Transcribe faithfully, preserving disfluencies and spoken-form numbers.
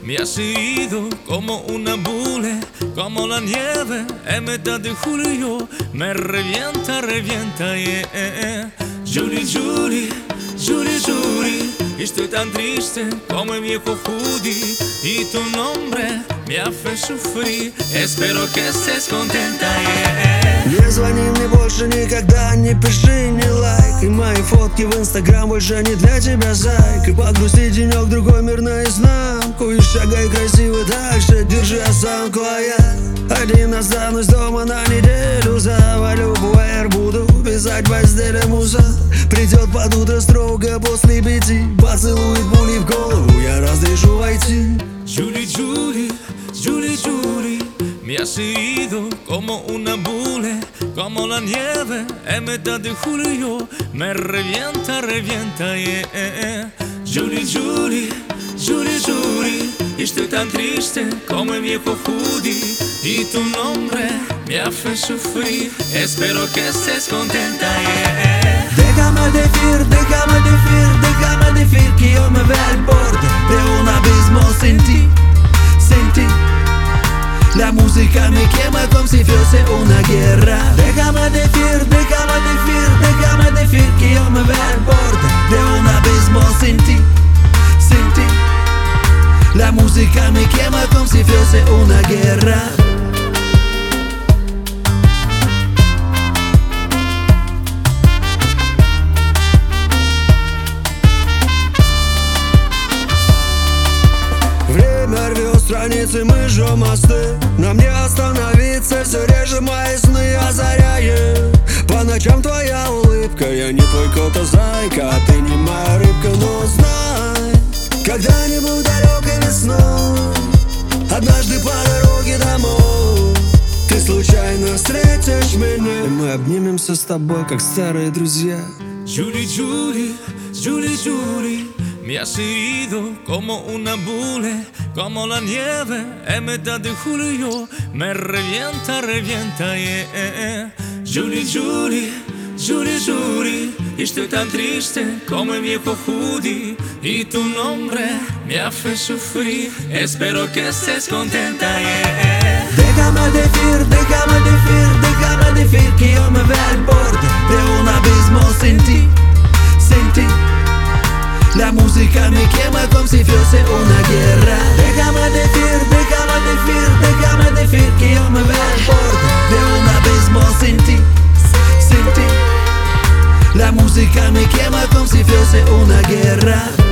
Me has herido como una bule, como la nieve en mitad de julio. Me revienta, revienta, yeah. Julie, Julie, Julie, Julie. Estoy tan triste como el viejo Judy, y tu nombre me hace sufrir. Espero que estés contenta, yeah. Не звони мне больше никогда, не пиши, не лайк. И мои фотки в инстаграм больше не для тебя, зайк. И погрусти денек, другой мир наизнанку. И шагай красиво дальше, держи осанку. А я один останусь дома на неделю. Завалю пуэр, буду писать в постели муза. Придет под утро строго после пяти, поцелует пули в голову, я разрешу войти. Julie, Julie, Julie, Julie. Me has herido como una bule, como la nieve en mitad de julio. Me revienta, revienta, yeah. Julie, Julie, Julie, Julie. Estoy tan triste como el viejo Judy, y tu nombre me hace sufrir. Espero que estés contenta, yeah. Déjame decir, déjame decir, déjame decir que yo me veo al borde de un abismo sin ti, sin ti. La música me quema como si fuese una guerra. Déjame decir, déjame decir, déjame decir que yo me veo al borde de un abismo sin ti, sin ti. La música me quema como si fuese una guerra. Время рвет страницы, мы жжем мосты. Нам не остановиться, все реже мои сны озаряет. По ночам твоя улыбка, я не твой кот, а зайка. А ты не моя рыбка, но знай, когда-нибудь далекой весной, однажды по дороге домой, ты случайно встретишь меня, и мы обнимемся с тобой, как старые друзья. Julie, Julie, Julie, Julie. Me has herido como una bule, como la nieve en mitad de julio. Me revienta, revienta, yeah. Julie, Julie, Julie, Julie. Estoy tan triste como el viejo Judy, y tu nombre me hace sufrir. Espero que estés contenta, yeah. Déjame decir, déjame decir, déjame decir que yo me veo al borde de un abismo sin ti, sin ti. La música me quema como si fuese una guerra. Déjame decir, déjame decir, déjame decir que yo me veo al borde de un abismo sin ti, sin ti. La música me quema como si fuese una guerra.